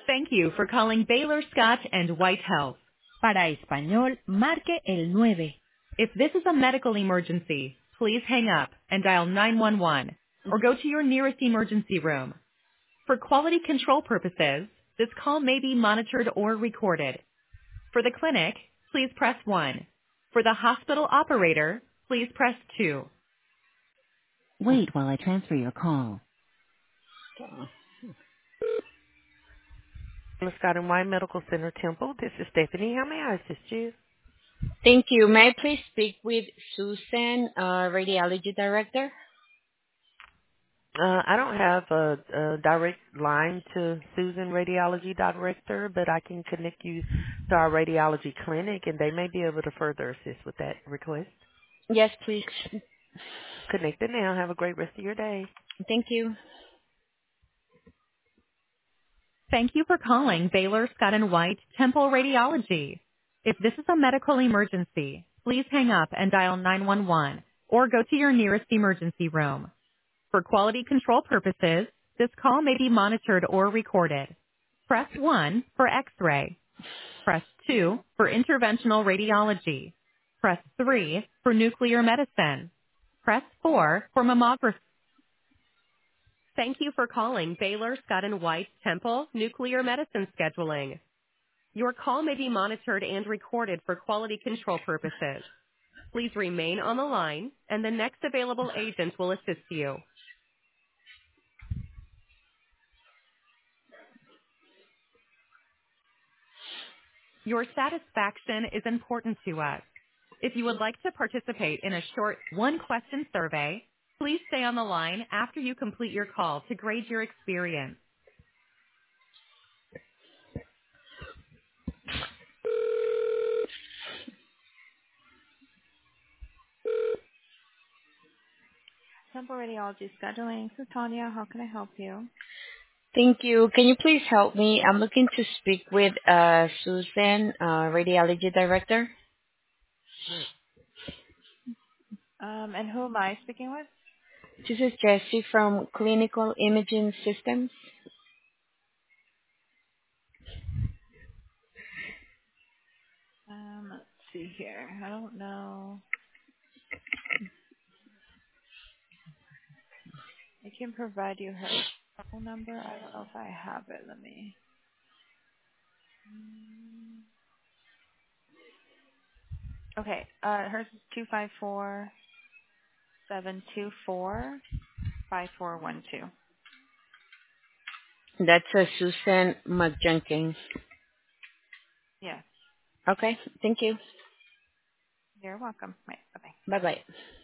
Thank you for calling Baylor Scott and White Health. Para español, marque el 9. If this is a medical emergency, please hang up and dial 911 or go to your nearest emergency room. For quality control purposes, this call may be monitored or recorded. For the clinic, please press 1. For the hospital operator, please press 2. Wait while I transfer your call. Scott and White Medical Center Temple. This is Stephanie. How may I assist you? Thank you. May I please speak with Susan, Radiology Director? I don't have a direct line to Susan, Radiology Director, but I can connect you to our radiology clinic, and they may be able to further assist with that request. Yes, please. Connected now. Have a great rest of your day. Thank you. Thank you for calling Baylor Scott and White Temple Radiology. If this is a medical emergency, please hang up and dial 911 or go to your nearest emergency room. For quality control purposes, this call may be monitored or recorded. Press 1 for X-ray. Press 2 for interventional radiology. Press 3 for nuclear medicine. Press 4 for mammography. Thank you for calling Baylor Scott and White Temple Nuclear Medicine Scheduling. Your call may be monitored and recorded for quality control purposes. Please remain on the line, and the next available agent will assist you. Your satisfaction is important to us. If you would like to participate in a short one-question survey, please stay on the line after you complete your call to grade your experience. Temple Radiology Scheduling. This is Tanya. How can I help you? Thank you. Can you please help me? I'm looking to speak with Susan, Radiology Director. And who am I speaking with? This is Jessie from Clinical Imaging Systems. Let's see here. I don't know. I can provide you her phone number. I don't know if I have it. Let me. Okay. Hers is 254-724-5412. That's Susan McJenkins. Yes. Okay. Thank you. You're welcome. Right. Bye-bye. Bye-bye.